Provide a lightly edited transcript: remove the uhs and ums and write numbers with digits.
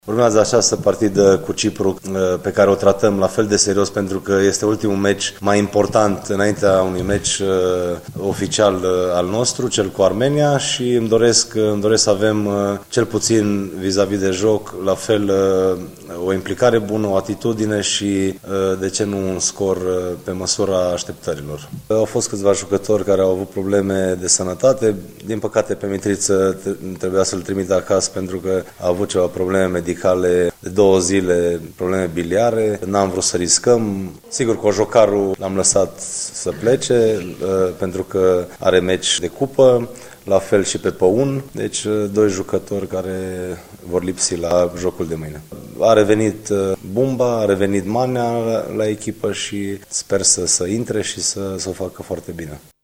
Urmează această partidă cu Cipru pe care o tratăm la fel de serios pentru că este ultimul meci mai important înaintea unui meci oficial al nostru, cel cu Armenia, și îmi doresc să avem cel puțin vis-a-vis de joc la fel o implicare bună, o atitudine și de ce nu un scor pe măsura așteptărilor. Au fost câțiva jucători care au avut probleme de sănătate. Din păcate pe Mitriță trebuia să-l trimit acasă pentru că a avut ceva probleme medicale de 2 zile, probleme biliare. N-am vrut să riscăm. Sigur, Cojocaru l-am lăsat să plece pentru că are meci de cupă, la fel și pe Păun, deci 2 jucători care vor lipsi la jocul de mâine. A revenit Bumba, a revenit Manea la echipă și sper să intre și să o facă foarte bine.